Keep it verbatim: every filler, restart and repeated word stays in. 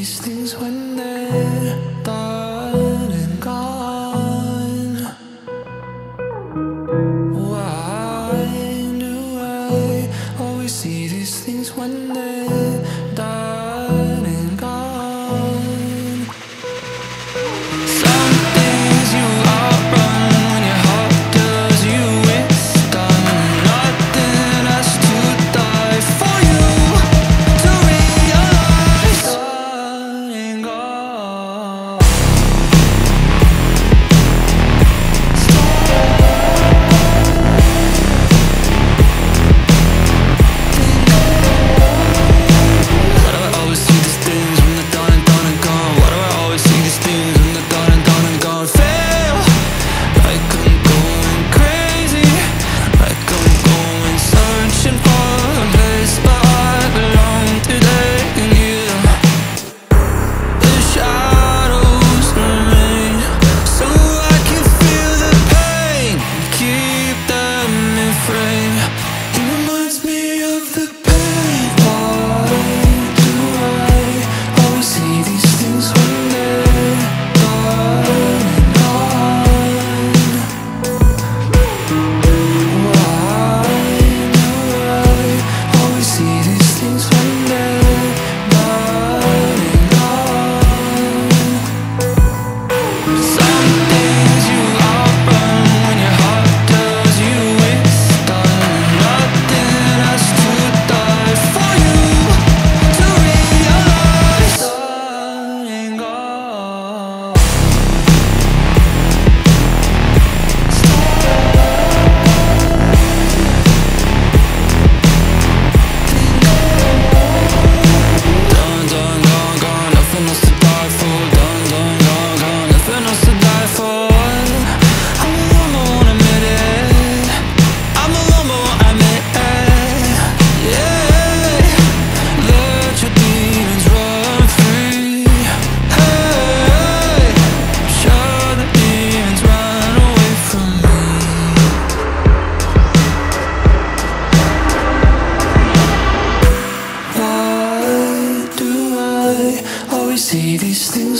these things when they're done and gone? Why do I always see these things when they're done and gone? Some things you outrun when your heart does you. It's done. Nothing has to die for you to realize done and gone. Why do I always see these things when they're done and done and gone? Why do I always see these things when they're done and done and gone? Fail, like I'm going crazy, like I'm going searching for a place where I belong today. And you, the shadows remain, so I can feel the pain, keep them in frame. It reminds me of the pain. Why do I always see these things when they're done and gone? Why do I always see these things when they're done and gone? Some things you outrun when your heart does you. It's done. Nothing has to die for you to realize done and gone. Done, done, gone, gone, nothing else to die for. Done, done, gone, gone, nothing else to die for. I'm alone, but won't admit it. I'm alone, but won't admit it. Yeah, let your demons run free. Hey, show the demons run away from me. Why do I always see these things